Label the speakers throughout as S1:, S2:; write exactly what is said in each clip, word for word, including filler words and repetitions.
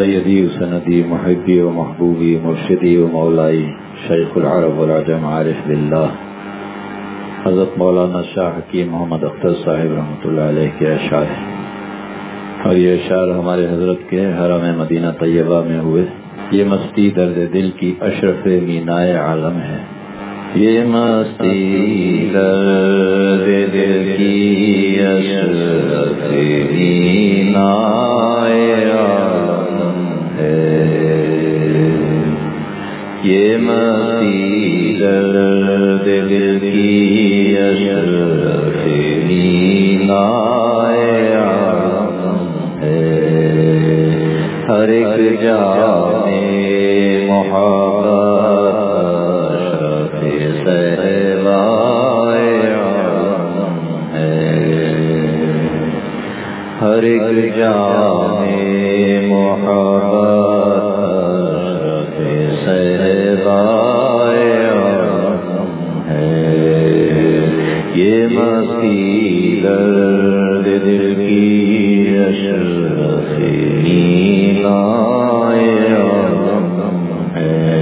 S1: سیدی و سندی محبی و محبوبی مرشدی و مولائی شیخ العرب والعجم عارف باللہ حضرت مولانا شاہ حکیم محمد اختر صاحب رحمۃ اللہ علیہ کے اشعار ہیں، اور یہ اشعار ہمارے حضرت کے حرم مدینہ طیبہ میں ہوئے۔ یہ مستی درد دل کی اشرف مینائے عالم ہے، یہ مستی درد دل کی اشرف مینائے عالم ہے، یہ مستی درد دل کی اشرف مینائے عالم ہے، ہر ایک جان محبت اشرف صحبائے عالم ہے، ہر ایک جان محبت اشرف صحبائے عالم ہے، یہ مستی درد دل کی اشرف مینائے عالم ہے۔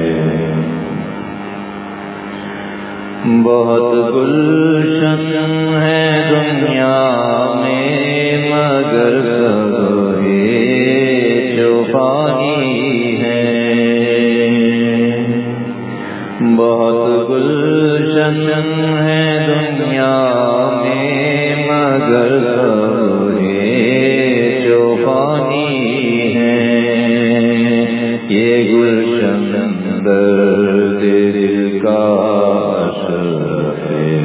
S1: بہت گلشن ہے دنیا میں مگر سبھی چوپانی ہے، بہت گلشن ہے دنیا میں مگر سبھی چوپانی ہے، یہ گلشن درد دل کا اشرف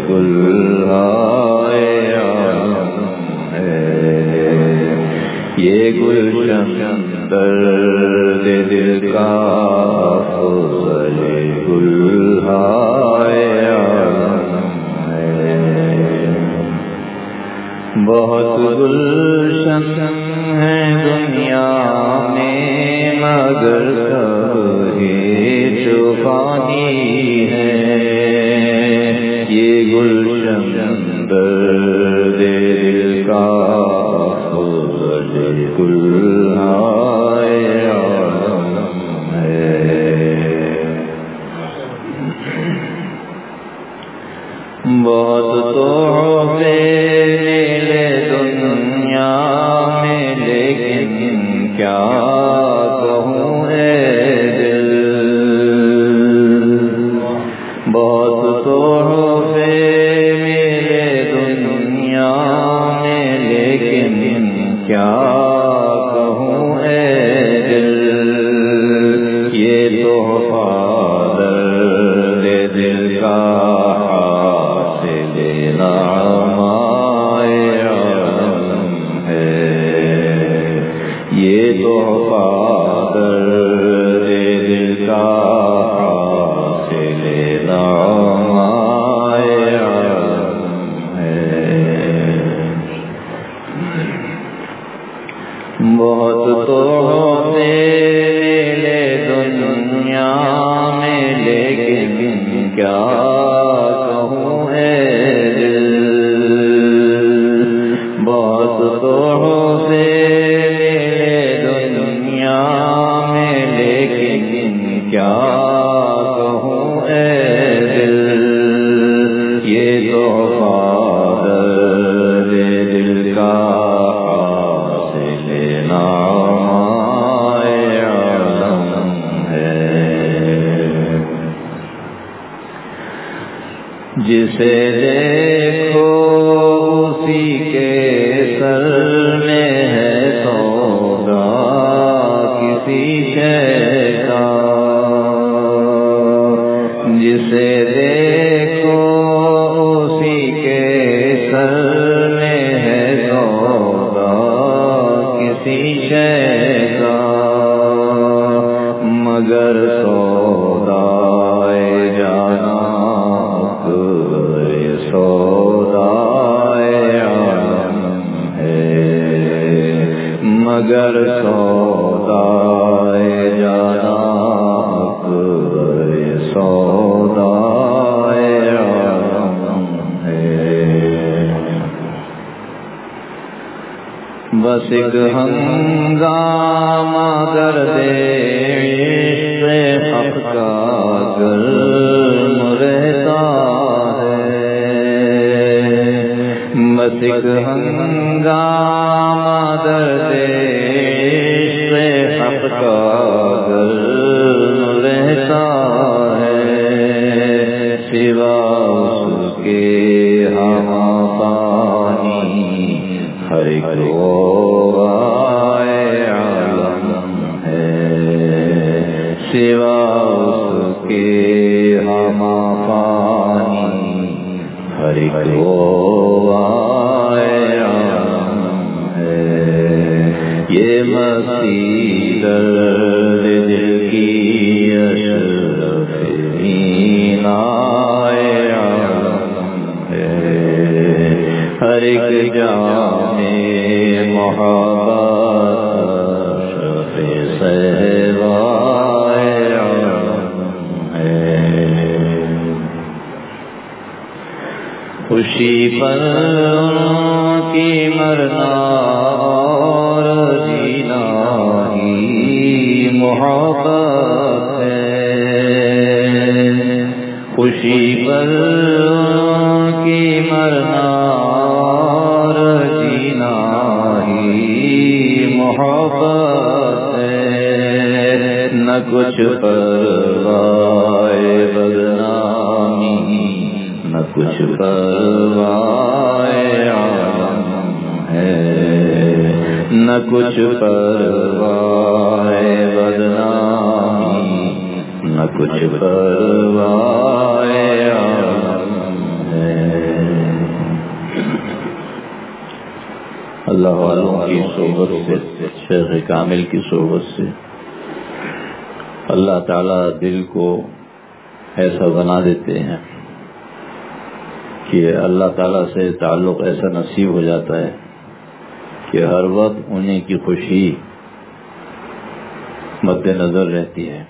S1: گلہائے عالم ہے، یہ گلشن درد دل کا افضل گلہائے عالم ہے، بہت گلشن ہے دنیا میں مگر سبھی چوپانی ہے، یہ گلشن درد دل کا افضل گلہائے عالم ہے۔ بہت تحفے ملے دنیا میں لیکن کیا کہوں اے دل، بہت تحفے ملے دنیا میں لیکن کیا کہوں اے دل، یہ تحفہ درد دل کا حاصل نغمائے عالم ہے، یہ تحفہ درد دل کا حاصل نغمائے عالم ہے، بہت تحفے ملے دنیا میں لیکن کیا کہوں اے دل، بہت تحفے ملے دنیا میں لیکن کیا کہوں اے دل، یہ تحفہ درد دل کا حاصل نغمائے عالم ہے، جسے دیکھو اسی کے سر میں ہے سودا کسی شے کا، جسے دیکھو اسی کے سر میں ہے سودا کسی شے کا، مگر سودائے جانا سودائے عالم ہے، مگر سودائے جانا سودائے عالم ہے، بس ایک ہنگامہ کا گھر رہتا ہے سوا اس کے ہم پانی ہر ایک غوائے عالم ہے سوا اس کے ہم پانی ہر ایک غوائے عالم ہے یہ مسیح دل کی اشرف عنایت عالم ہے ہر ایک جام محبت اشرف صحبائے عالم ہے خوشی پر کی مرنا محبت ہے خوشی پر کی مرنا جینا ہی محبت ہے نہ کچھ پروائے بدنامی نہ کچھ پروائے عالم ہے نہ کچھ پروائے بدنامی نہ کچھ پروائے عالم ہے اللہ والوں کی صحبت سے شیخ کامل کی صحبت سے اللہ تعالیٰ دل کو ایسا بنا دیتے ہیں کہ اللہ تعالیٰ سے تعلق ایسا نصیب ہو جاتا ہے کہ ہر وقت انہیں کی خوشی مد نظر رہتی ہے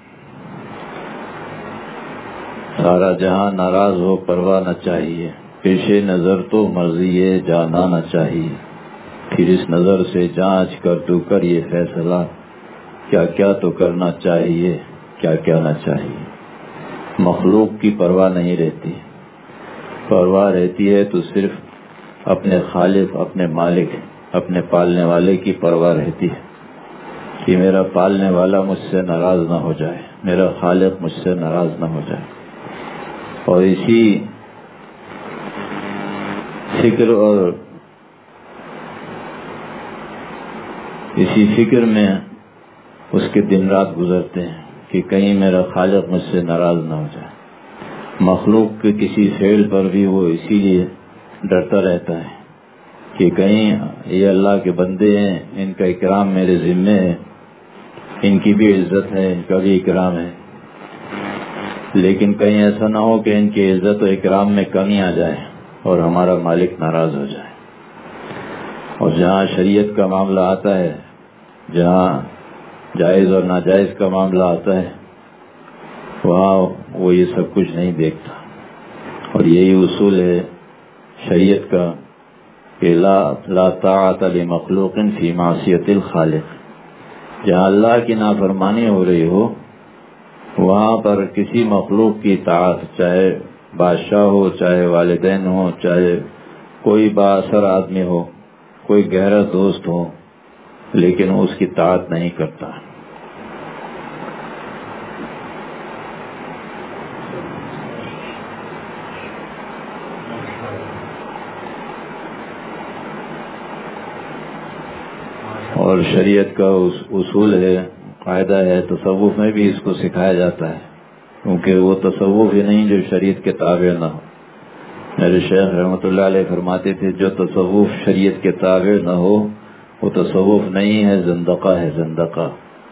S1: سارا جہاں ناراض ہو پرواہ نہ چاہیے پیش نظر تو مرضی جانا نہ چاہیے پھر اس نظر سے جانچ کر تو کر یہ فیصلہ کیا کیا تو کرنا چاہیے کیا کیا نہ چاہیے مخلوق کی پرواہ نہیں رہتی پرواہ رہتی ہے تو صرف اپنے خالق اپنے مالک اپنے پالنے والے کی پرواہ رہتی ہے کہ میرا پالنے والا مجھ سے ناراض نہ ہو جائے میرا خالق مجھ سے ناراض نہ ہو جائے اور اسی فکر اور اسی فکر میں اس کے دن رات گزرتے ہیں کہ کہیں میرا خالق مجھ سے ناراض نہ ہو جائے مخلوق کے کسی فعل پر بھی وہ اسی لیے ڈرتا رہتا ہے کہ کہیں یہ اللہ کے بندے ہیں ان کا اکرام میرے ذمے ہے ان کی بھی عزت ہے ان کا بھی اکرام ہے لیکن کہیں ایسا نہ ہو کہ ان کی عزت و اکرام میں کمی آ جائے اور ہمارا مالک ناراض ہو جائے اور جہاں شریعت کا معاملہ آتا ہے جہاں جائز اور ناجائز کا معاملہ آتا ہے وہاں وہ یہ سب کچھ نہیں دیکھتا اور یہی اصول ہے شریعت کا کہ لا لا طاعت لمخلوق فی معصیت الخالق جہاں اللہ کی نافرمانی ہو رہی ہو وہاں پر کسی مخلوق کی طاعت چاہے بادشاہ ہو چاہے والدین ہو چاہے کوئی با اثر آدمی ہو کوئی گہرا دوست ہو لیکن اس کی طاعت نہیں کرتا اور شریعت کا اصول ہے قاعدہ ہے تصوف میں بھی اس کو سکھایا جاتا ہے کیونکہ وہ تصوف ہی نہیں جو شریعت کے تابع نہ ہو میرے شیخ رحمۃ اللہ علیہ فرماتے تھے جو تصوف شریعت کے تابع نہ ہو وہ تصوف نہیں ہے زندقہ ہے زندقہ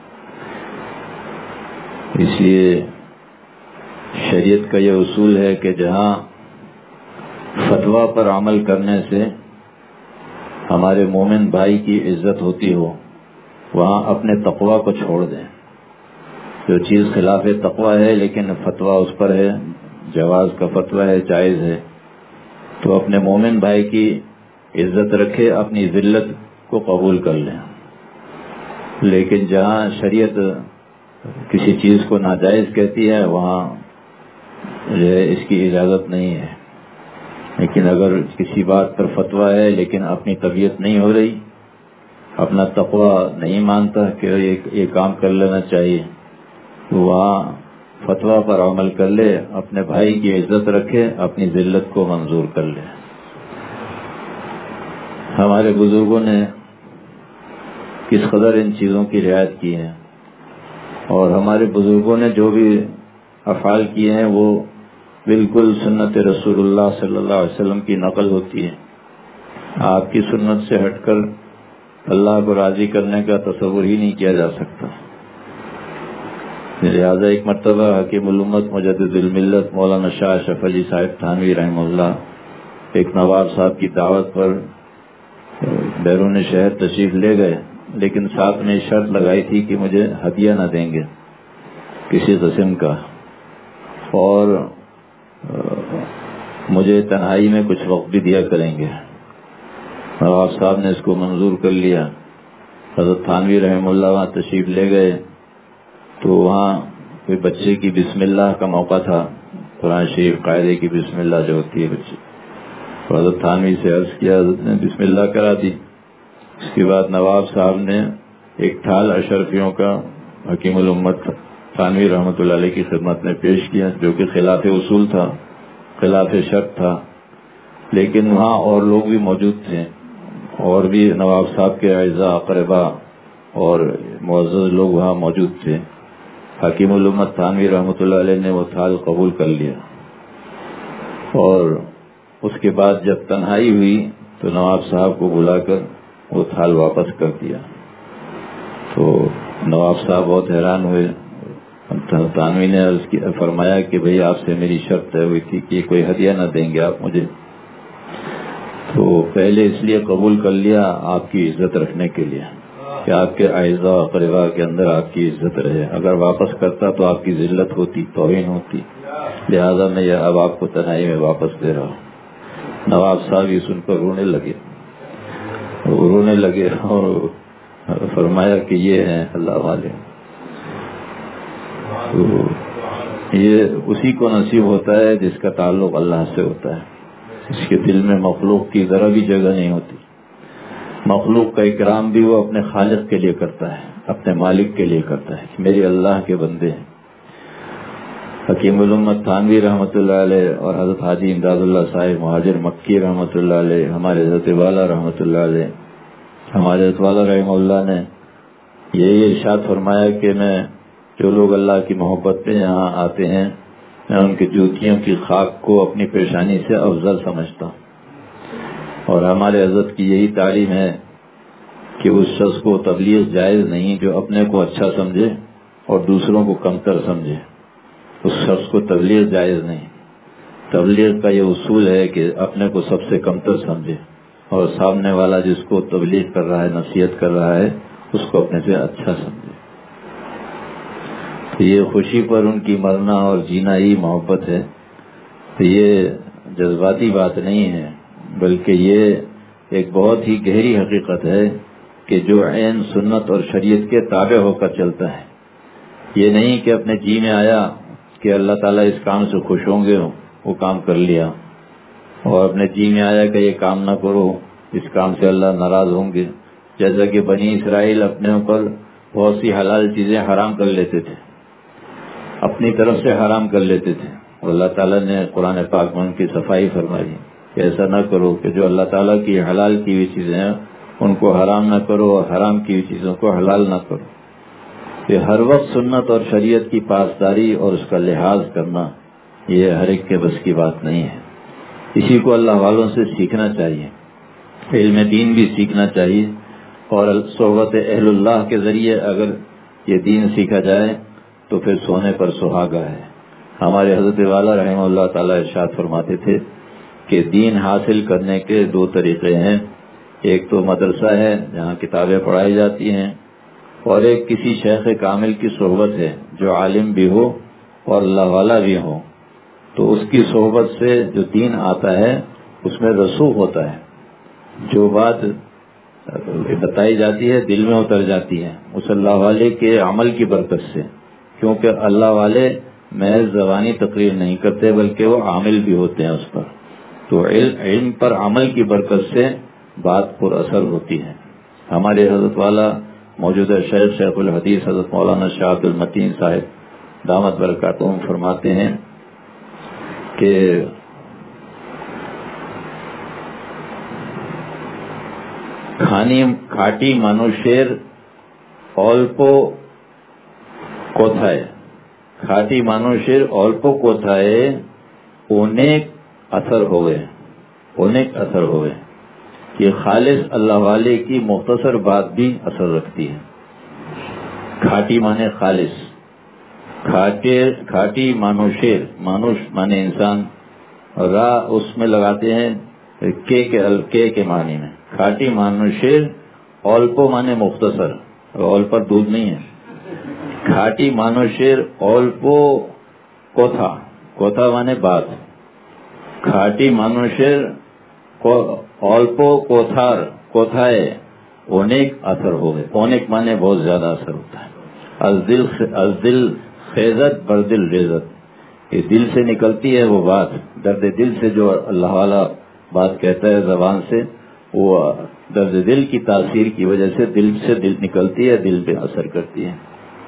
S1: اس لیے شریعت کا یہ اصول ہے کہ جہاں فتویٰ پر عمل کرنے سے ہمارے مومن بھائی کی عزت ہوتی ہو وہاں اپنے تقویٰ کو چھوڑ دیں جو چیز خلاف تقویٰ ہے لیکن فتویٰ اس پر ہے جواز کا فتویٰ ہے جائز ہے تو اپنے مومن بھائی کی عزت رکھے اپنی ذلت کو قبول کر لیں لیکن جہاں شریعت کسی چیز کو ناجائز کہتی ہے وہاں جو ہے اس کی اجازت نہیں ہے لیکن اگر کسی بات پر فتویٰ ہے لیکن اپنی طبیعت نہیں ہو رہی اپنا تقوی نہیں مانتا کہ یہ کام کر لینا چاہیے، تو وہاں فتویٰ پر عمل کر لے، اپنے بھائی کی عزت رکھے، اپنی ذلت کو منظور کر لے۔ ہمارے بزرگوں نے کس قدر ان چیزوں کی رعایت کی ہے، اور ہمارے بزرگوں نے جو بھی افعال کیے ہیں وہ بالکل سنت رسول اللہ صلی اللہ علیہ وسلم کی نقل ہوتی ہے۔ آپ کی سنت سے ہٹ کر اللہ کو راضی کرنے کا تصور ہی نہیں کیا جا سکتا۔ لہٰذا ایک مرتبہ حکیم الامت مجدد الملت مولانا شاہ اشرف علی صاحب تھانوی رحمہ اللہ ایک نواب صاحب کی دعوت پر بیرون شہر تشریف لے گئے، لیکن ساتھ میں شرط لگائی تھی کہ مجھے ہدیہ نہ دیں گے کسی قسم کا، اور مجھے تنہائی میں کچھ وقت بھی دیا کریں گے۔ نواب صاحب نے اس کو منظور کر لیا۔ حضرت تھانوی رحمہ اللہ وہاں تشریف لے گئے تو وہاں کوئی بچے کی بسم اللہ کا موقع تھا، قرآن شریف قاعدے کی بسم اللہ جو ہوتی ہے بچے، تو حضرت تھانوی سے عرض کیا، حضرت نے بسم اللہ کرا دی۔ اس کے بعد نواب صاحب نے ایک تھال اشرفیوں کا حکیم الامت تھانوی رحمۃ اللہ علیہ کی خدمت میں پیش کیا، جو کہ خلاف اصول تھا، خلاف شرط تھا، لیکن وہاں اور لوگ بھی موجود تھے، اور بھی نواب صاحب کے اعزاء اقربا اور معزز لوگ وہاں موجود تھے۔ حکیم الامت تھانوی رحمۃ اللہ علیہ نے وہ تھال قبول کر لیا، اور اس کے بعد جب تنہائی ہوئی تو نواب صاحب کو بلا کر وہ تھال واپس کر دیا۔ تو نواب صاحب بہت حیران ہوئے۔ تھانوی نے عرض کی فرمایا کہ بھئی آپ سے میری شرط طے ہوئی تھی کہ کوئی ہدیہ نہ دیں گے آپ مجھے، تو پہلے اس لیے قبول کر لیا آپ کی عزت رکھنے کے لیے کہ آپ کے اعزاء و اقرباء کے اندر آپ کی عزت رہے، اگر واپس کرتا تو آپ کی ذلت ہوتی، توہین ہوتی، لہذا میں یہ اب آپ کو تنہائی میں واپس دے رہا ہوں۔ نواب صاحب یہ سن کر رونے لگے رونے لگے اور فرمایا کہ یہ ہیں اللہ والے۔ تو یہ اسی کو نصیب ہوتا ہے جس کا تعلق اللہ سے ہوتا ہے، اس کے دل میں مخلوق کی ذرا بھی جگہ نہیں ہوتی۔ مخلوق کا اکرام بھی وہ اپنے خالق کے لیے کرتا ہے، اپنے مالک کے لیے کرتا ہے کہ میرے اللہ کے بندے ہیں۔ حکیم الامت تھانوی رحمۃ اللہ علیہ اور حضرت حاجی امداد اللہ صاحب مہاجر مکی رحمۃ اللہ علیہ، ہمارے حضرت والا رحمۃ اللہ علیہ، ہمارے حضرت والا رحمہ اللہ نے یہی ارشاد فرمایا کہ میں جو لوگ اللہ کی محبت میں یہاں آتے ہیں، میں ان کی جوتیوں کی خاک کو اپنی پیشانی سے افضل سمجھتا ہوں۔ اور ہمارے حضرت کی یہی تعلیم ہے کہ اس شخص کو تبلیغ جائز نہیں جو اپنے کو اچھا سمجھے اور دوسروں کو کمتر سمجھے، اس شخص کو تبلیغ جائز نہیں۔ تبلیغ کا یہ اصول ہے کہ اپنے کو سب سے کمتر سمجھے، اور سامنے والا جس کو تبلیغ کر رہا ہے، نصیحت کر رہا ہے، اس کو اپنے سے اچھا سمجھے۔ تو یہ خوشی پر ان کی مرنا اور جینا ہی محبت ہے۔ تو یہ جذباتی بات نہیں ہے، بلکہ یہ ایک بہت ہی گہری حقیقت ہے کہ جو عین سنت اور شریعت کے تابع ہو کر چلتا ہے۔ یہ نہیں کہ اپنے جی میں آیا کہ اللہ تعالیٰ اس کام سے خوش ہوں گے، وہ کام کر لیا، اور اپنے جی میں آیا کہ یہ کام نہ کرو، اس کام سے اللہ ناراض ہوں گے۔ جیسا کہ بنی اسرائیل اپنے اوپر بہت سی حلال چیزیں حرام کر لیتے تھے، اپنی طرف سے حرام کر لیتے تھے، اور اللہ تعالیٰ نے قرآن پاک میں ان کی صفائی فرمائی کہ ایسا نہ کرو کہ جو اللہ تعالیٰ کی حلال کی ہوئی چیزیں ہیں ان کو حرام نہ کرو، اور حرام کی ہوئی چیزوں کو حلال نہ کرو۔ یہ ہر وقت سنت اور شریعت کی پاسداری اور اس کا لحاظ کرنا یہ ہر ایک کے بس کی بات نہیں ہے۔ اسی کو اللہ والوں سے سیکھنا چاہیے، علم دین بھی سیکھنا چاہیے، اور صحبت اہل اللہ کے ذریعے اگر یہ دین سیکھا جائے تو پھر سونے پر سہاگا ہے۔ ہمارے حضرت والا رحمہ اللہ تعالیٰ ارشاد فرماتے تھے کہ دین حاصل کرنے کے دو طریقے ہیں، ایک تو مدرسہ ہے جہاں کتابیں پڑھائی جاتی ہیں، اور ایک کسی شیخ کامل کی صحبت ہے جو عالم بھی ہو اور اللہ والا بھی ہو، تو اس کی صحبت سے جو دین آتا ہے اس میں رسوخ ہوتا ہے، جو بات بتائی جاتی ہے دل میں اتر جاتی ہے اس اللہ والے کے عمل کی برکت سے، کیونکہ اللہ والے محض زبانی تقریر نہیں کرتے بلکہ وہ عامل بھی ہوتے ہیں اس پر، تو علم پر عمل کی برکت سے بات پر اثر ہوتی ہے۔ ہمارے حضرت والا موجودہ شیخ شیخ الحدیث حضرت مولانا شاہ عبد المتین صاحب دامت برکاتہم فرماتے ہیں کہ کھانی کھاٹی মানুষের অল্প কোথায় খাঁটি মানুষের অল্প কোথায় অনেক اثر ہوئے অনেক اثر ہوئے کہ خالص اللہ والے کی مختصر بات بھی اثر رکھتی ہے. کھاٹی مانے خالص, کھاٹی مانوشیر, مانوش مانے انسان, را اس میں لگاتے ہیں کے کے کے کے معنی میں. کھاٹی مانوشیر اولپو مانے مختصر, اول پر دودھ نہیں ہے. کھاٹی مانوشیر اولپو کوتھا, کوتھا مانے بات. کھاٹی مانوشیر অল্প কোথার কোথায় অনেক اثر ہوئے. অনেক مانے بہت زیادہ اثر ہوتا ہے. از دل از دل خیزت بر دل ریزت, یہ دل سے نکلتی ہے وہ بات, درد دل سے جو اللہ والا بات کہتا ہے زبان سے, وہ درد دل کی تاثیر کی وجہ سے دل سے دل نکلتی ہے, دل پہ اثر کرتی ہے.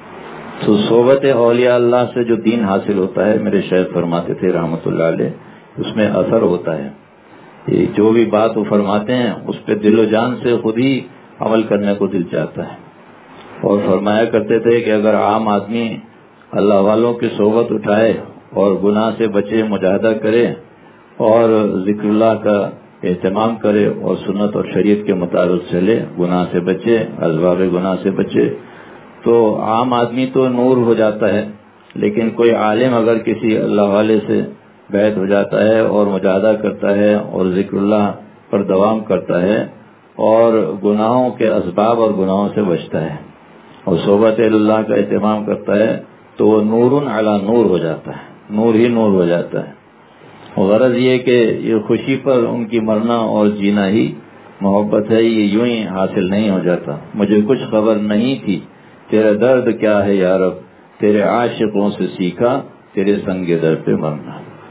S1: تو صحبت اولیاء اللہ سے جو دین حاصل ہوتا ہے, میرے شیخ فرماتے تھے رحمۃ اللہ علیہ, اس میں اثر ہوتا ہے. جو بھی بات وہ فرماتے ہیں اس پہ دل و جان سے خود ہی عمل کرنے کو دل چاہتا ہے. اور فرمایا کرتے تھے کہ اگر عام آدمی اللہ والوں کی صحبت اٹھائے اور گناہ سے بچے, مجاہدہ کرے اور ذکر اللہ کا اہتمام کرے اور سنت اور شریعت کے مطابق چلے, گناہ سے بچے, اسباب گناہ سے بچے, تو عام آدمی تو نور ہو جاتا ہے. لیکن کوئی عالم اگر کسی اللہ والے سے بیعت ہو جاتا ہے اور مجاہدہ کرتا ہے اور ذکر اللہ پر دوام کرتا ہے اور گناہوں کے اسباب اور گناہوں سے بچتا ہے اور صحبت اللہ کا اہتمام کرتا ہے, تو وہ نور علی نور ہو جاتا ہے, نور ہی نور ہو جاتا ہے. غرض یہ کہ یہ خوشی پر ان کی مرنا اور جینا ہی محبت ہے, یہ یوں ہی حاصل نہیں ہو جاتا. مجھے کچھ خبر نہیں تھی تیرا درد کیا ہے یا رب, تیرے عاشقوں سے سیکھا تیرے سنگ درد پہ مرنا.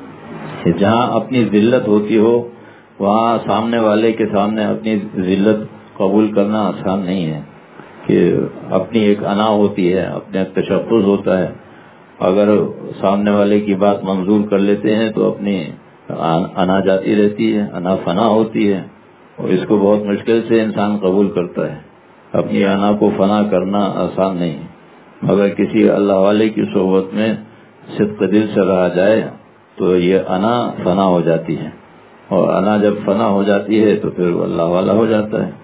S1: جہاں اپنی ذلت ہوتی ہو وہاں سامنے والے کے سامنے اپنی ذلت قبول کرنا آسان نہیں ہے. کہ اپنی ایک انا ہوتی ہے, اپنے تشخص ہوتا ہے, اگر سامنے والے کی بات منظور کر لیتے ہیں تو اپنی انا جاتی رہتی ہے, انا فنا ہوتی ہے, اور اس کو بہت مشکل سے انسان قبول کرتا ہے. اپنی انا کو فنا کرنا آسان نہیں, مگر کسی اللہ والے کی صحبت میں صدق دل سے رہا جائے تو یہ انا فنا ہو جاتی ہے, اور انا جب فنا ہو جاتی ہے تو پھر وہ اللہ والا ہو جاتا ہے.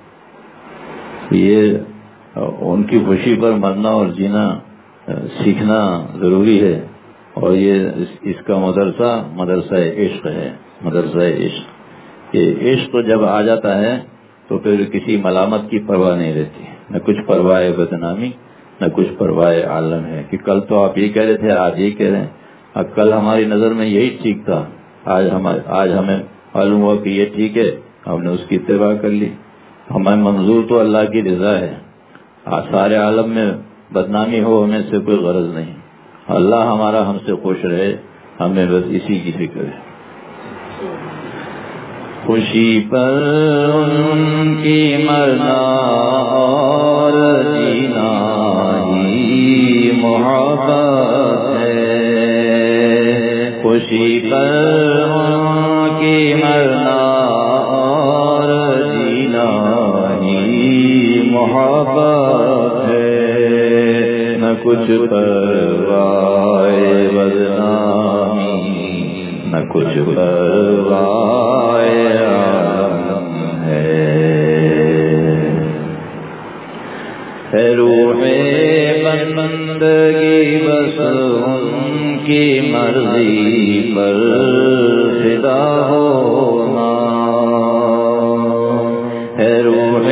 S1: یہ ان کی خوشی پر مرنا اور جینا سیکھنا ضروری ہے, اور یہ اس کا مدرسہ مدرسہ عشق ہے. مدرسہ عشق, یہ عشق جب آ جاتا ہے تو پھر کسی ملامت کی پرواہ نہیں رہتی, نہ کچھ پرواہ بدنامی نہ کچھ پرواہ عالم ہے کہ کل تو آپ یہ کہہ رہے تھے آج یہ کہہ رہے ہیں, اب کل ہماری نظر میں یہی ٹھیک تھا, آج ہم آج ہمیں معلوم ہوا کہ یہ ٹھیک ہے, ہم نے اس کی اتباع کر لی. ہمیں منظور تو اللہ کی رضا ہے, آج سارے عالم میں بدنامی ہو ہمیں سے کوئی غرض نہیں. اللہ ہمارا ہم سے خوش رہے, ہمیں بس اسی کی فکر ہے. خوشی پر ان کی مرنا اور جینا ہی محبت ہے. خوشی پر ان کی مرنا اور جینا ہی محبت ہے. نہ کچھ پرواہ بدنامی نہ کچھ پرواہ عالم ہے. ہے روح بندگی بس ان کی مرضی پر فدا ہونا. ہے روح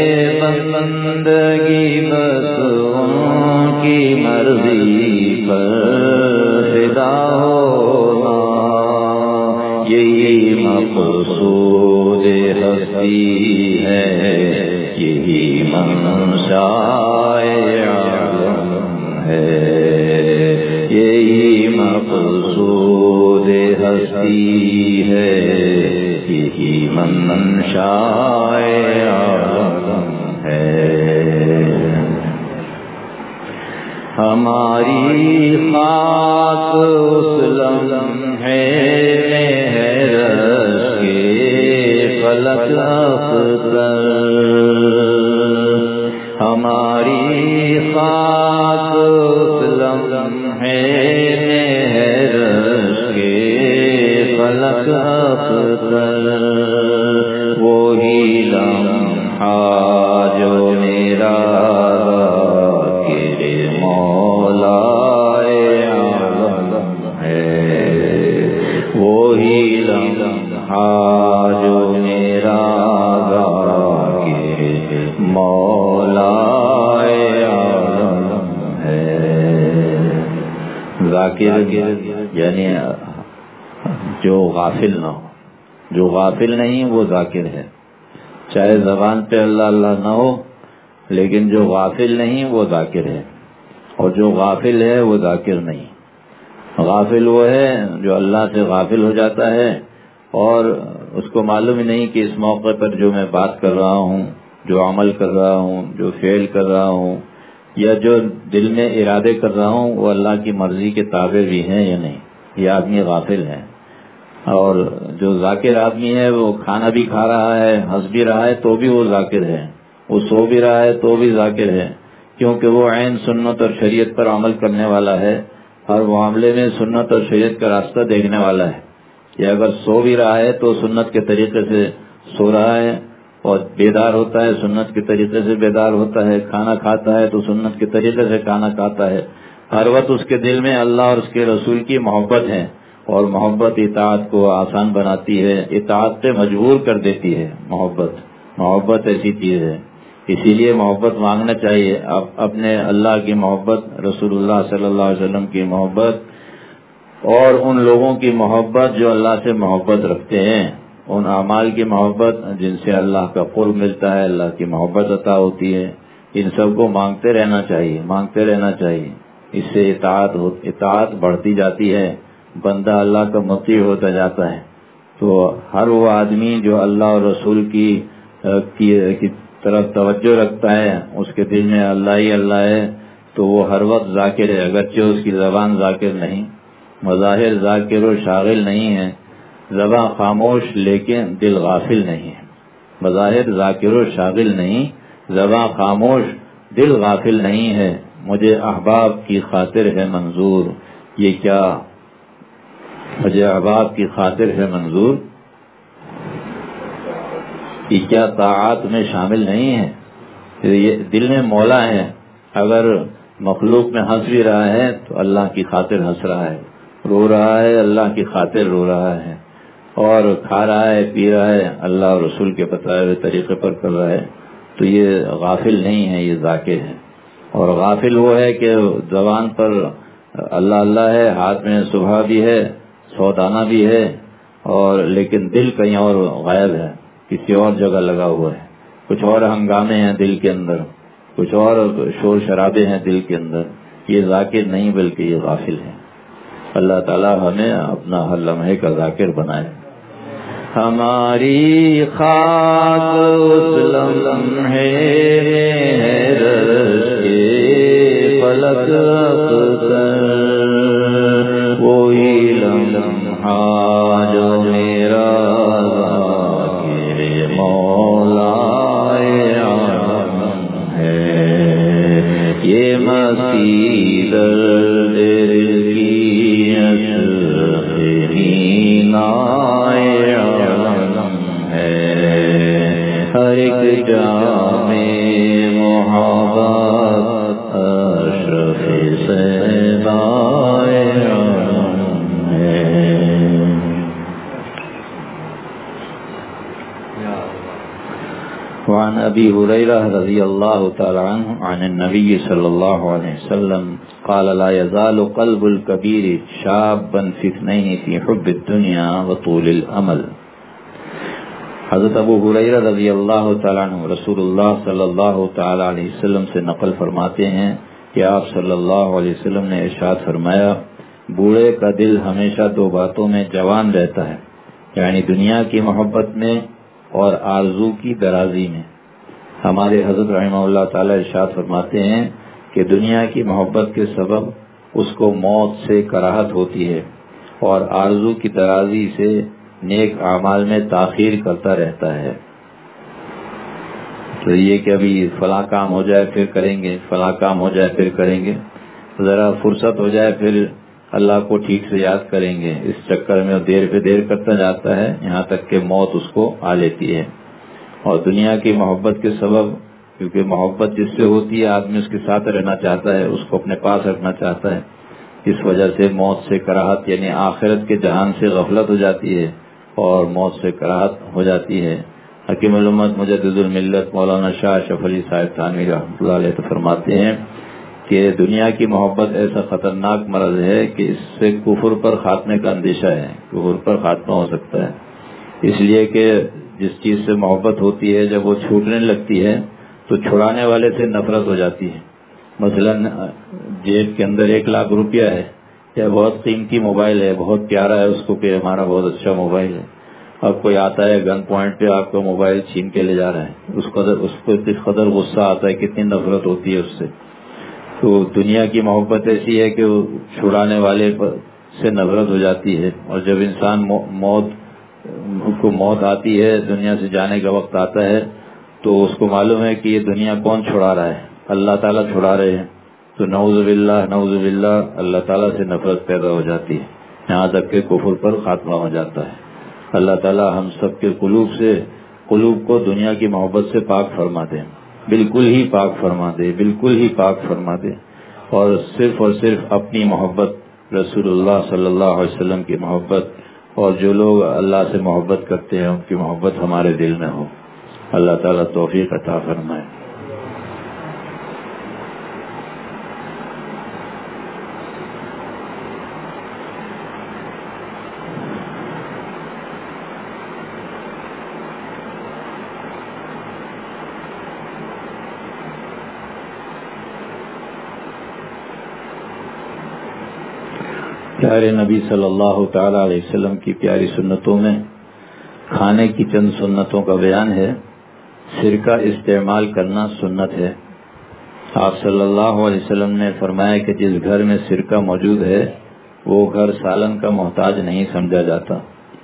S1: بندگی بس ان کی مرضی پر فدا ہونا. یہی مقصود ہستی ہے, یہی منشائے عالم ہے. یہی مقصود ہستی ہے, یہی منشائے عالم ہے. ہماری خاک اس لمحے ہے رش کے فلک اختر، ہماری خاک اس لمحے ہے رش کے فلک اختر، وہی لمحہ جو میرا جو میرا مولا ہے۔ ذاکر یعنی جو غافل نہ ہو، جو غافل نہیں وہ ذاکر ہے، چاہے زبان پہ اللہ اللہ نہ ہو لیکن جو غافل نہیں وہ ذاکر ہے، اور جو غافل ہے وہ ذاکر نہیں۔ غافل وہ ہے جو اللہ سے غافل ہو جاتا ہے اور اس کو معلوم ہی نہیں کہ اس موقع پر جو میں بات کر رہا ہوں، جو عمل کر رہا ہوں، جو فعل کر رہا ہوں، یا جو دل میں ارادے کر رہا ہوں وہ اللہ کی مرضی کے تابع بھی ہیں یا نہیں، یہ آدمی غافل ہے۔ اور جو ذاکر آدمی ہے وہ کھانا بھی کھا رہا ہے، ہنس بھی رہا ہے تو بھی وہ ذاکر ہے، وہ سو بھی رہا ہے تو بھی ذاکر ہے، کیونکہ وہ عین سنت اور شریعت پر عمل کرنے والا ہے، ہر معاملے میں سنت اور شریعت کا راستہ دیکھنے والا ہے کہ اگر سو بھی رہا ہے تو سنت کے طریقے سے سو رہا ہے، اور بیدار ہوتا ہے سنت کے طریقے سے بیدار ہوتا ہے، کھانا کھاتا ہے تو سنت کے طریقے سے کھانا کھاتا ہے۔ ہر وقت اس کے دل میں اللہ اور اس کے رسول کی محبت ہے، اور محبت اطاعت کو آسان بناتی ہے، اطاعت پہ مجبور کر دیتی ہے۔ محبت محبت ایسی چیز ہے، اسی لیے محبت مانگنا چاہیے، اپنے اللہ کی محبت، رسول اللہ صلی اللہ علیہ وسلم کی محبت، اور ان لوگوں کی محبت جو اللہ سے محبت رکھتے ہیں، ان اعمال کی محبت جن سے اللہ کا قرب ملتا ہے، اللہ کی محبت عطا ہوتی ہے، ان سب کو مانگتے رہنا چاہیے، مانگتے رہنا چاہیے۔ اس سے اطاعت اطاعت بڑھتی جاتی ہے، بندہ اللہ کا مطیع ہوتا جاتا ہے۔ تو ہر وہ آدمی جو اللہ اور رسول کی کی طرف توجہ رکھتا ہے، اس کے دل میں اللہ ہی اللہ ہے، تو وہ ہر وقت ذاکر ہے، اگرچہ اس کی زبان ذاکر نہیں، مظاہر ذاکر و شاغل نہیں ہے، زبان خاموش لیکن دل غافل نہیں ہے۔ مظاہر ذاکر و شاغل نہیں، زبان خاموش دل غافل نہیں ہے۔ مجھے احباب کی خاطر ہے منظور، یہ کیا مجھے احباب کی خاطر ہے منظور، یہ کیا طاعات میں شامل نہیں ہے؟ یہ دل میں مولا ہے، اگر مخلوق میں ہنس بھی رہا ہے تو اللہ کی خاطر ہنس رہا ہے، رو رہا ہے اللہ کی خاطر رو رہا ہے، اور کھا رہا ہے پی رہا ہے اللہ اور رسول کے بتائے ہوئے طریقے پر کر رہا ہے، تو یہ غافل نہیں ہے، یہ ذاکر ہے۔ اور غافل وہ ہے کہ زبان پر اللہ اللہ ہے، ہاتھ میں صبح بھی ہے، سودانہ بھی ہے، اور لیکن دل کہیں اور غائب ہے، کسی اور جگہ لگا ہوا ہے، کچھ اور ہنگامے ہیں دل کے اندر، کچھ اور شور شرابے ہیں دل کے اندر، یہ ذاکر نہیں بلکہ یہ غافل ہے۔ اللہ تعالی ہمیں اپنا ہر لمحے کا ذاکر بنائے۔ ہماری خاک اس لمحے ہے رش کے فلک اختر، وہی لمحہ جو میرا ذاکر مولا عالم ہے، یہ مسیح درد دل کی نائے عالم ہے، ہر ایک جام محبت اشرف سے نائے عالم ہے۔ وعن ابی ہریرہ رضی اللہ تعالی عنہ عن النبی صلی اللہ علیہ وسلم قال لا يزال قلب الكبير شابا في اثنين في حب الدنيا وطول الامل۔ حضرت ابو ہریرہ رضی اللہ تعالیٰ عنہ رسول اللہ صلی اللہ تعالیٰ علیہ وسلم سے نقل فرماتے ہیں کہ آپ صلی اللہ علیہ وسلم نے ارشاد فرمایا، بوڑھے کا دل ہمیشہ دو باتوں میں جوان رہتا ہے، یعنی دنیا کی محبت میں اور آرزو کی درازی میں۔ ہمارے حضرت رحمہ اللہ تعالیٰ ارشاد فرماتے ہیں کہ دنیا کی محبت کے سبب اس کو موت سے کراہت ہوتی ہے اور آرزو کی ترازی سے نیک اعمال میں تاخیر کرتا رہتا ہے. تو یہ کہ ابھی فلاں کام ہو جائے پھر کریں گے، فلاں کام ہو جائے پھر کریں گے، ذرا فرصت ہو جائے پھر اللہ کو ٹھیک سے یاد کریں گے. اس چکر میں دیر پہ دیر کرتا جاتا ہے یہاں تک کہ موت اس کو آ لیتی ہے. اور دنیا کی محبت کے سبب، کیونکہ محبت جس سے ہوتی ہے آدمی اس کے ساتھ رہنا چاہتا ہے، اس کو اپنے پاس رکھنا چاہتا ہے، اس وجہ سے موت سے کراہت یعنی آخرت کے جہان سے غفلت ہو جاتی ہے اور موت سے کراہت ہو جاتی ہے. حکیم الامت مجدد الملت مولانا شاہ اشرف علی صاحب تھانوی رحمۃ اللہ علیہ تو فرماتے ہیں کہ دنیا کی محبت ایسا خطرناک مرض ہے کہ اس سے کفر پر خاتمے کا اندیشہ ہے، کفر پر خاتمہ ہو سکتا ہے. اس لیے کہ جس چیز سے محبت ہوتی ہے جب وہ چھوٹنے لگتی ہے تو چھڑانے والے سے نفرت ہو جاتی ہے. مثلا جیب کے اندر ایک لاکھ روپیہ ہے یا بہت قیمتی موبائل ہے، بہت پیارا ہے اس کو کہ ہمارا بہت اچھا موبائل ہے، اب کوئی آتا ہے گن پوائنٹ پہ آپ کا موبائل چھین کے لے جا رہا ہے، اس قدر اس کو کس قدر غصہ آتا ہے، کتنی نفرت ہوتی ہے اس سے. تو دنیا کی محبت ایسی ہے کہ وہ چھڑانے والے سے نفرت ہو جاتی ہے. اور جب انسان موت کو موت آتی ہے، دنیا سے جانے کا وقت آتا ہے، تو اس کو معلوم ہے کہ یہ دنیا کون چھڑا رہا ہے، اللہ تعالیٰ چھڑا رہے ہیں. تو نعوذ باللہ نعوذ باللہ اللہ تعالیٰ سے نفرت پیدا ہو جاتی ہے، یہاں تک کہ کفر پر خاتمہ ہو جاتا ہے. اللہ تعالیٰ ہم سب کے قلوب سے قلوب کو دنیا کی محبت سے پاک فرما دے، بالکل ہی پاک فرما دے، بالکل ہی پاک فرما دے. اور صرف اور صرف اپنی محبت، رسول اللہ صلی اللہ علیہ وسلم کی محبت، اور جو لوگ اللہ سے محبت کرتے ہیں ان کی محبت ہمارے دل میں ہو. اللہ تعالیٰ توفیق عطا فرمائے. پیارے نبی صلی اللہ تعالی علیہ وسلم کی پیاری سنتوں میں کھانے کی چند سنتوں کا بیان ہے. سرکہ استعمال کرنا سنت ہے. آپ صلی اللہ علیہ وسلم نے فرمایا کہ جس گھر میں سرکہ موجود ہے وہ گھر سالن کا محتاج نہیں سمجھا جاتا.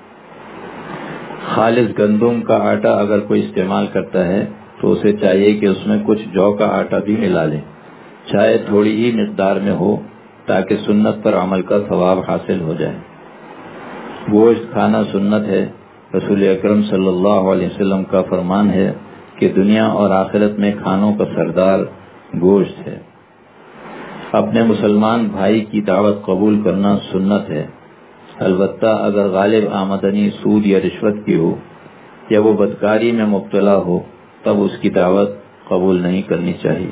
S1: خالص گندم کا آٹا اگر کوئی استعمال کرتا ہے تو اسے چاہیے کہ اس میں کچھ جو کا آٹا بھی ملا لے، چاہے تھوڑی ہی مقدار میں ہو، تاکہ سنت پر عمل کا ثواب حاصل ہو جائے. گوشت کھانا سنت ہے. رسول اکرم صلی اللہ علیہ وسلم کا فرمان ہے کہ دنیا اور آخرت میں کھانوں کا سردار گوشت ہے. اپنے مسلمان بھائی کی دعوت قبول کرنا سنت ہے، البتہ اگر غالب آمدنی سود یا رشوت کی ہو یا وہ بدکاری میں مبتلا ہو تب اس کی دعوت قبول نہیں کرنی چاہیے.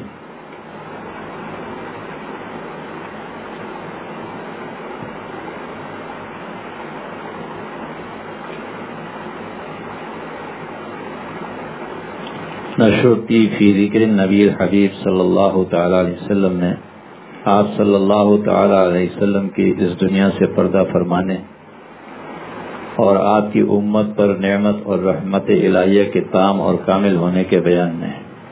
S1: نشرتی فی ذکر النبی الحبیب صلی اللہ تعالی علیہ وسلم نے آپ صلی اللہ تعالی علیہ وسلم کی اس دنیا سے پردہ فرمانے اور آپ کی امت پر نعمت اور رحمت الہیہ کے تام اور کامل ہونے کے بیان میں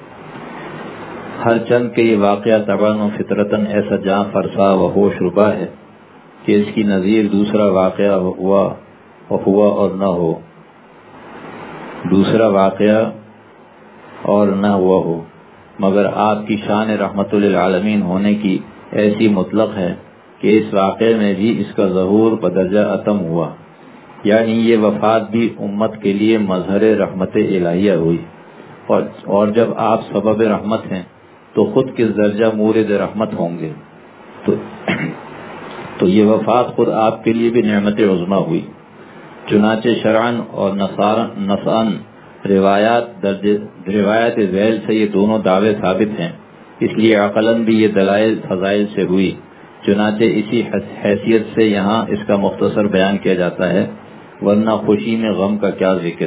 S1: ہر چند کے یہ واقعہ طبعاً و فطرتاً ایسا جاں فرسا و ہوش ربا ہے کہ اس کی نظیر دوسرا واقعہ ہوا ہوا اور نہ ہو دوسرا واقعہ اور نہ ہوا ہو، مگر آپ کی شان رحمت للعالمین ہونے کی ایسی مطلق ہے کہ اس واقعے میں بھی اس کا ظہور بدرجہ اتم ہوا. یعنی یہ وفات بھی امت کے لیے مظہر رحمت الہیہ ہوئی، اور اور جب آپ سبب رحمت ہیں تو خود کس درجہ مورد رحمت ہوں گے. تو تو یہ وفات خود آپ کے لیے بھی نعمت عظمی ہوئی. چنانچہ شرعاً اور نصاً روایات درج روایت ذیل سے یہ دونوں دعوے ثابت ہیں، اس لیے عقلاً بھی یہ دلائل فضائل سے ہوئی. چنانچہ اسی حیثیت سے یہاں اس کا مختصر بیان کیا جاتا ہے، ورنہ خوشی میں غم کا کیا ذکر.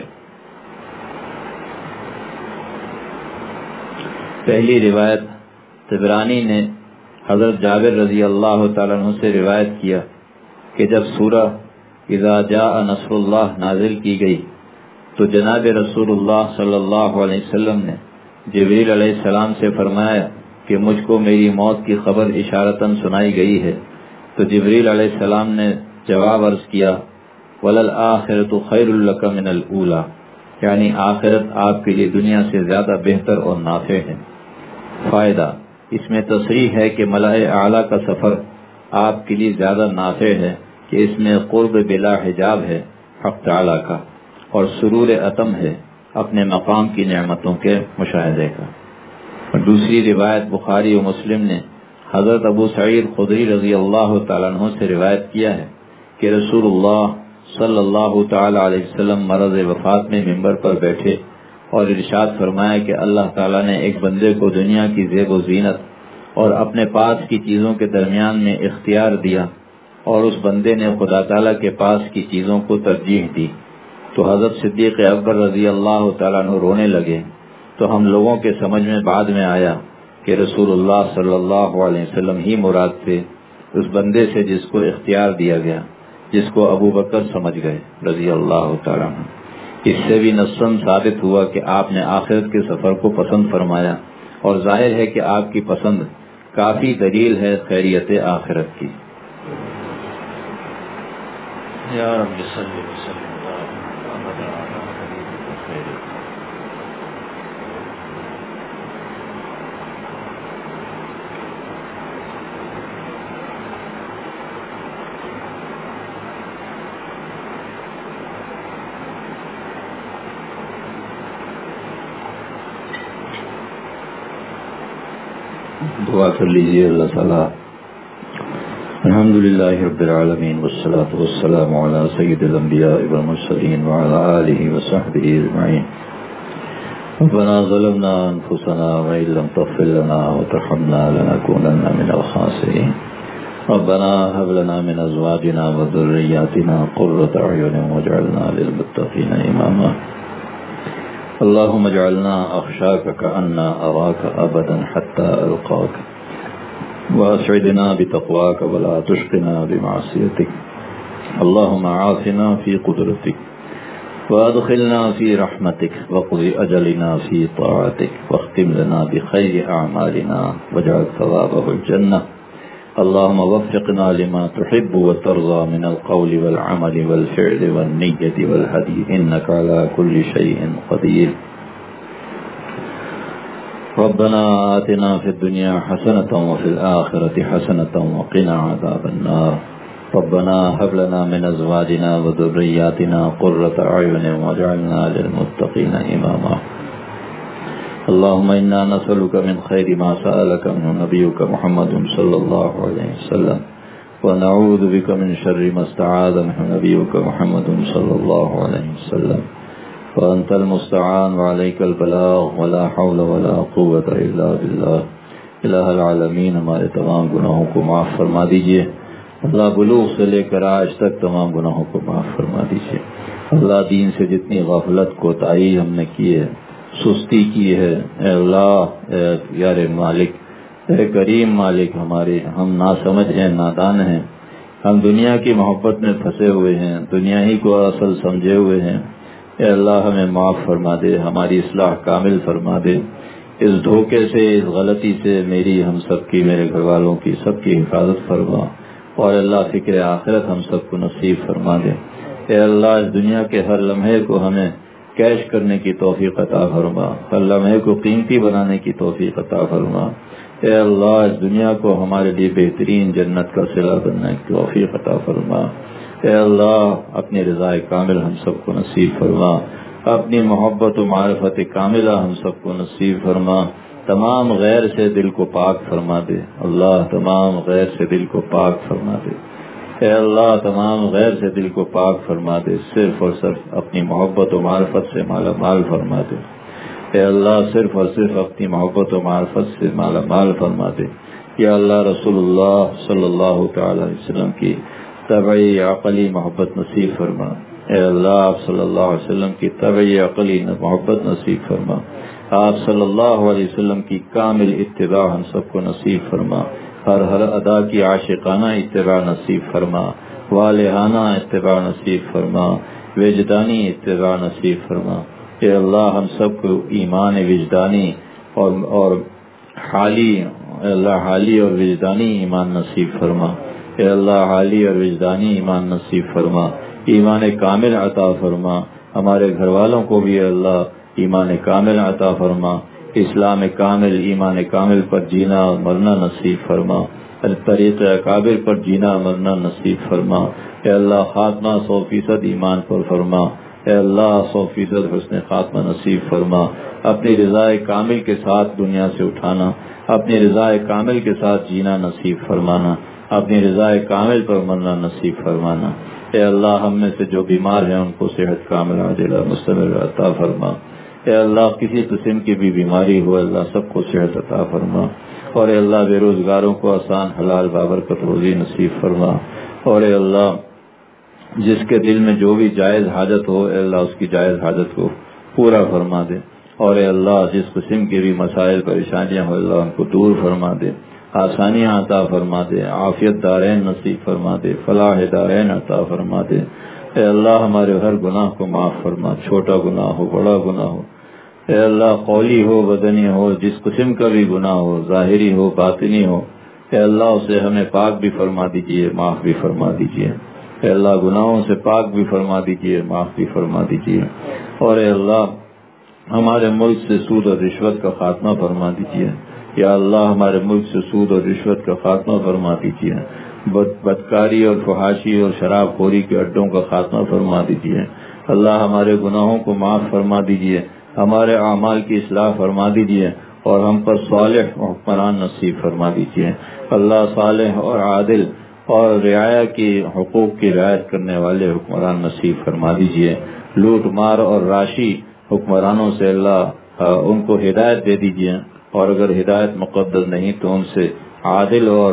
S1: پہلی روایت طبرانی نے حضرت جابر رضی اللہ تعالیٰ عنہ سے روایت کیا کہ جب سورہ اذا جاء نصر اللہ نازل کی گئی تو جناب رسول اللہ صلی اللہ علیہ وسلم نے جبریل علیہ السلام سے فرمایا کہ مجھ کو میری موت کی خبر اشارتاً سنائی گئی ہے، تو جبریل علیہ السلام نے جواب عرض کیا وَلَلْآخِرَةُ خَيْرٌ لَكَ مِنَ الْأُولَى، یعنی آخرت آپ کے لیے دنیا سے زیادہ بہتر اور نافع ہے۔ فائدہ، اس میں تصریح ہے کہ ملائے اعلیٰ کا سفر آپ کے لیے زیادہ نافع ہے کہ اس میں قرب بلا حجاب ہے حق تعالیٰ کا، اور سرور اتم ہے اپنے مقام کی نعمتوں کے مشاہدے کا۔ اور دوسری روایت بخاری و مسلم نے حضرت ابو سعید خدری رضی اللہ تعالیٰ عنہ سے روایت کیا ہے کہ رسول اللہ صلی اللہ تعالی علیہ وسلم مرض وفات میں ممبر پر بیٹھے اور ارشاد فرمایا کہ اللہ تعالیٰ نے ایک بندے کو دنیا کی زیب و زینت اور اپنے پاس کی چیزوں کے درمیان میں اختیار دیا، اور اس بندے نے خدا تعالیٰ کے پاس کی چیزوں کو ترجیح دی۔ تو حضرت صدیق اکبر رضی اللہ تعالیٰ عنہ رونے لگے، تو ہم لوگوں کے سمجھ میں بعد میں آیا کہ رسول اللہ صلی اللہ علیہ وسلم ہی مراد تھے اس بندے سے جس کو اختیار دیا گیا، جس کو ابو بکر سمجھ گئے رضی اللہ تعالیٰ عنہ۔ اس سے بھی نصاً ثابت ہوا کہ آپ نے آخرت کے سفر کو پسند فرمایا، اور ظاہر ہے کہ آپ کی پسند کافی دلیل ہے خیریت آخرت کی۔ یا رب صلی وسلم دعا کر لیجیے اللہ تعالیٰ۔ الحمدللہ رب العالمین والصلاة والسلام علی سید الانبیاء والمرسلین وعلی آلہ وصحبہ اجمعین۔ ربنا ظلمنا انفسنا وإن لم تغفر لنا وترحمنا لنكونن من الخاسرین۔ ربنا هب لنا من ازواجنا وذرياتنا قرة اعین واجعلنا للمتقین اماما۔ اللهم اجعلنا اخشاك كأننا اراك ابدا حتى القاك، واسعدنا بتقواك ولا تشقنا بمعصيتك۔ اللهم عافنا في قدرتك وادخلنا في رحمتك واقض اجلنا في طاعتك واختم لنا بخير اعمالنا واجعل ثوابه الجنة۔ اللهم وفقنا لما تحب وترضى من القول والعمل والفعل والنية والهدي إنك على كل شيء قدير۔ ربنا آتنا في الدنيا حسنة وفي الآخرة حسنة وقنا عذاب النار۔ ربنا هب لنا من أزواجنا وذرياتنا قرة أعين واجعلنا للمتقين إماما۔ اللهم إنا نسألك من خير ما سألك منه نبيك محمد صلى الله عليه وسلم، ونعوذ بك من شر ما استعاذ منه نبيك محمد صلى الله عليه وسلم، وأنت المستعان وعليك البلاغ ولا حول ولا قوة إلا بالله۔ الہ العالمین ہمارے تمام گناہوں کو معاف فرما دیجئے۔ اللہ بلوغ سے لے کر آج تک تمام گناہوں کو معاف فرما دیجئے۔ اللہ دین سے جتنی غفلت کوتاہی ہم نے کی ہے، سستی کی ہے، اے اللہ، اے یار مالک، اے کریم مالک، ہمارے ہم ناسمجھ ہیں، نادان ہیں، ہم دنیا کی محبت میں پھنسے ہوئے ہیں، دنیا ہی کو اصل سمجھے ہوئے ہیں۔ اے اللہ ہمیں معاف فرما دے، ہماری اصلاح کامل فرما دے۔ اس دھوکے سے، اس غلطی سے میری، ہم سب کی، میرے گھر والوں کی، سب کی حفاظت فرما، اور اللہ فکر آخرت ہم سب کو نصیب فرما دے۔ اے اللہ اس دنیا کے ہر لمحے کو ہمیں کیش کرنے کی توفیق عطا فرما، ہر لمحے کو قیمتی بنانے کی توفیق عطا فرما۔ اے اللہ اس دنیا کو ہمارے لیے بہترین جنت کا صلہ بننے کی توفیق عطا فرما۔ اے اللہ اپنی رضا کامل ہم سب کو نصیب فرما، اپنی محبت و معرفت کاملہ ہم سب کو نصیب فرما۔ تمام غیر سے دل کو پاک فرما دے اللہ، تمام غیر سے دل کو پاک فرما دے۔ اے اللہ تمام غیر سے دل کو پاک فرما دے، صرف اور صرف اپنی محبت و معرفت سے مالا مال فرما دے۔ اے اللہ صرف اور صرف اپنی محبت و معرفت سے مالا مال فرما دے۔ یا اللہ رسول اللہ صلی اللہ تعالی علیہ وسلم کی طبعی عقلی محبت نصیب فرما۔ اے اللہ آپ صلی اللہ علیہ وسلم کی طبعی عقلی محبت نصیب فرما۔ آپ صلی اللہ علیہ وسلم کی کامل اتباع ہم سب کو نصیب فرما۔ ہر ہر ادا کی عاشقانہ اتباع نصیب فرما، والہانہ اتباع نصیب فرما، وجدانی اتباع نصیب فرما۔ اے اللہ ہم سب کو ایمان وجدانی اور اور حالی اے اللہ حالی اور وجدانی ایمان نصیب فرما، اے اللہ حالی اور وجدانی ایمان نصیب فرما، ایمان کامل عطا فرما، ہمارے گھر والوں کو بھی اے اللہ ایمان کامل عطا فرما، اسلام کامل ایمان کامل پر جینا اور مرنا نصیب فرما، طریق اکابر پر جینا مرنا نصیب فرما، اے اللہ خاتمہ سو فیصد ایمان پر فرما، اے اللہ سو فیصد حسن خاتمہ نصیب فرما، اپنی رضا کامل کے ساتھ دنیا سے اٹھانا، اپنی رضا کامل کے ساتھ جینا نصیب فرمانا، اپنی رضا کامل پر مرنا نصیب فرمانا، اے اللہ ہم میں سے جو بیمار ہیں ان کو صحت کامل عاجلہ مستمر عطا فرما، اے اللہ کسی قسم کی بھی بیماری ہو اللہ سب کو صحت عطا فرما، اور اے اللہ بے روزگاروں کو آسان حلال بابرکت روزی نصیب فرما، اور اے اللہ جس کے دل میں جو بھی جائز حاجت ہو اے اللہ اس کی جائز حاجت کو پورا فرما دے، اور اے اللہ جس قسم کے بھی مسائل پریشانیاں ہو اللہ ان کو دور فرما دے، آسانیاں عطا فرما دے، عافیت دارین نصیب فرما دے، فلاح دارین عطا فرما دے، اے اللہ ہمارے ہر گناہ کو معاف فرما، چھوٹا گناہ ہو بڑا گناہ ہو، اے اللہ قولی ہو بدنی ہو جس قسم کا بھی گناہ ہو، ظاہری ہو باطنی ہو، اے اللہ اسے ہمیں پاک بھی فرما دیجئے معاف بھی فرما دیجئے، اے اللہ گناہوں سے پاک بھی فرما دیجئے معاف بھی فرما دیجئے، اور اے اللہ ہمارے ملک سے سود اور رشوت کا خاتمہ فرما دیجئے، یا اللہ ہمارے ملک سے سود اور رشوت کا خاتمہ فرما دیجئے، بد بدکاری اور فحاشی اور شراب خوری کے اڈوں کا خاتمہ فرما دیجئے، اللہ ہمارے گناہوں کو معاف فرما دیجئے، ہمارے اعمال کی اصلاح فرما دیجئے، اور ہم پر صالح حکمران نصیب فرما دیجئے، اللہ صالح اور عادل اور رعایا کی حقوق کی رعایت کرنے والے حکمران نصیب فرما دیجئے، لوٹ مار اور راشی حکمرانوں سے اللہ ان کو ہدایت دے دیجئے، اور اگر ہدایت مقدر نہیں تو ان سے عادل اور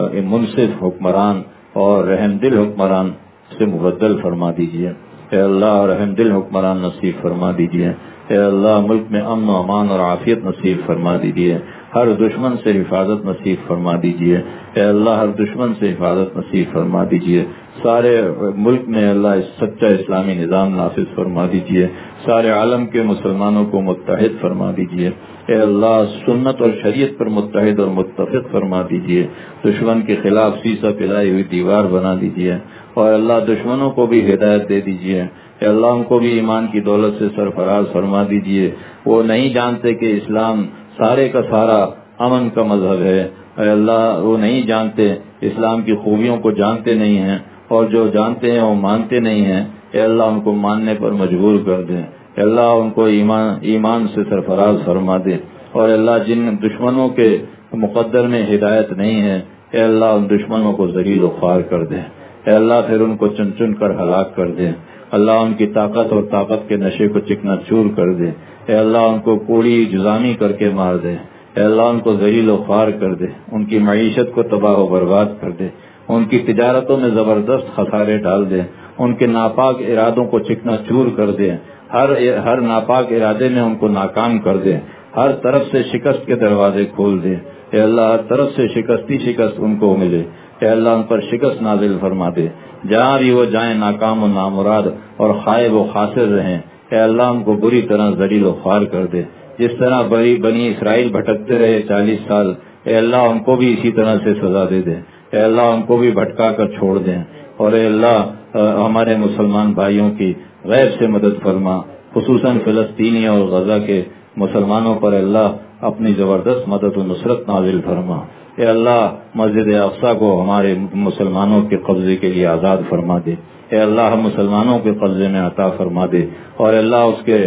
S1: منصف حکمران اور رحم دل حکمران سے مبدل فرما دیجئے، اے اللہ رحم دل حکمران نصیب فرما دیجئے، اے اللہ ملک میں امن و امان اور عافیت نصیب فرما دیجئے، ہر دشمن سے حفاظت نصیب فرما دیجئے، اے اللہ ہر دشمن سے حفاظت نصیب فرما دیجئے، سارے ملک میں اللہ سچا اسلامی نظام نافذ فرما دیجئے، سارے عالم کے مسلمانوں کو متحد فرما دیجئے، اے اللہ سنت اور شریعت پر متحد اور متفق فرما دیجئے، دشمن کے خلاف سیسا پلائی ہوئی دیوار بنا دیجئے، اور اللہ دشمنوں کو بھی ہدایت دے دیجئے، اے اللہ ان کو بھی ایمان کی دولت سے سرفراز فرما دیجئے، وہ نہیں جانتے کہ اسلام سارے کا سارا امن کا مذہب ہے، اے اللہ وہ نہیں جانتے، اسلام کی خوبیوں کو جانتے نہیں ہیں، اور جو جانتے ہیں وہ مانتے نہیں ہیں، اے اللہ ان کو ماننے پر مجبور کر دیں، اے اللہ ان کو ایمان ایمان سے سرفراز فرما دے، اور اللہ جن دشمنوں کے مقدر میں ہدایت نہیں ہے اے اللہ ان دشمنوں کو ذلیل و خوار کر دے، اے اللہ پھر ان کو چن چن کر ہلاک کر دے، اللہ ان کی طاقت اور طاقت کے نشے کو چکنا چور کر دے، اے اللہ ان کو کوڑی جزامی کر کے مار دے، اے اللہ ان کو ذلیل و خوار کر دے، ان کی معیشت کو تباہ و برباد کر دے، ان کی تجارتوں میں زبردست خسارے ڈال دے، ان کے ناپاک ارادوں کو چکنا چور کر دے، ہر ہر ناپاک ارادے میں ان کو ناکام کر دے، ہر طرف سے شکست کے دروازے کھول دے، اے اللہ ہر طرف سے شکستی شکست ان کو ملے، اے اللہ ان پر شکست نازل فرما دے، جہاں بھی وہ جائیں ناکام و نامراد اور خائب و خاسر رہیں، اے اللہ ان کو بری طرح ذلیل و خوار کر دے، جس طرح بڑی بنی اسرائیل بھٹکتے رہے چالیس سال، اے اللہ ان کو بھی اسی طرح سے سزا دے دے، اے اللہ ان کو بھی بھٹکا کر چھوڑ دیں، اور اے اللہ ہمارے مسلمان بھائیوں کی غیب سے مدد فرما، خصوصاً فلسطینی اور غزہ کے مسلمانوں پر اللہ اپنی زبردست مدد و نصرت نازل فرما، اے اللہ مسجد اقصی کو ہمارے مسلمانوں کے قبضے کے لیے آزاد فرما دے، اے اللہ ہم مسلمانوں کے قبضے میں عطا فرما دے، اور اللہ اس کے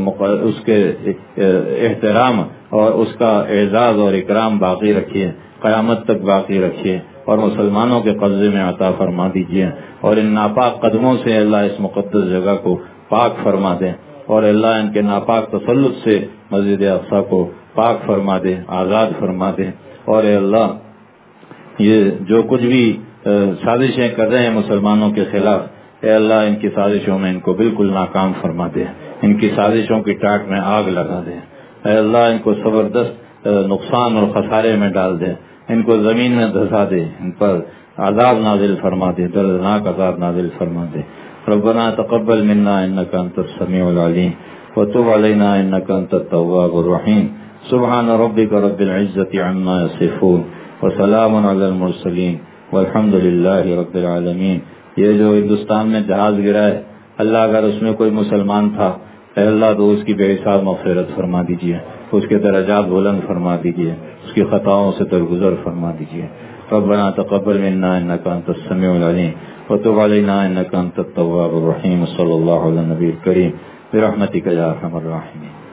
S1: اس کے احترام اور اس کا اعزاز اور اکرام باقی رکھیے، قیامت تک باقی رکھیے، اور مسلمانوں کے قبضے میں عطا فرما دیجیے، اور ان ناپاک قدموں سے اللہ اس مقدس جگہ کو پاک فرما دے، اور اللہ ان کے ناپاک تسلط سے مسجد اقصی کو پاک فرما دے، آزاد فرما دے، اور اے اللہ یہ جو کچھ بھی سازشیں کر رہے ہیں مسلمانوں کے خلاف، اے اللہ ان کی سازشوں میں ان کو بالکل ناکام فرما دے، ان کی سازشوں کی ٹاٹ میں آگ لگا دے، اے اللہ ان کو زبردست نقصان اور خسارے میں ڈال دے، ان کو زمین میں دھسا دے، ان پر عذاب نازل فرما دے، دردناک عذاب نازل فرما دے۔ ربنا تقبل منا انك انت السميع العليم وتب علينا انك انت التواب الرحيم۔ سبحان ربک رب العزت عما یصفون وسلام علی المرسلین والحمد للہ رب العالمین۔ یہ جو ہندوستان میں جہاز گرا ہے، اللہ اگر اس میں کوئی مسلمان تھا، اے اللہ تو اس کی بے حساب مغفرت فرما دیجیے، اس کے درجات بلند فرما دیجیے، اس کی خطاؤں سے درگزر فرما دیجیے۔ ربنا تقبل منا انك انت السميع العليم وتب علينا انك انت التواب الرحيم۔ صلی اللہ علی النبی الکریم برحمتک یا ارحم الراحمین۔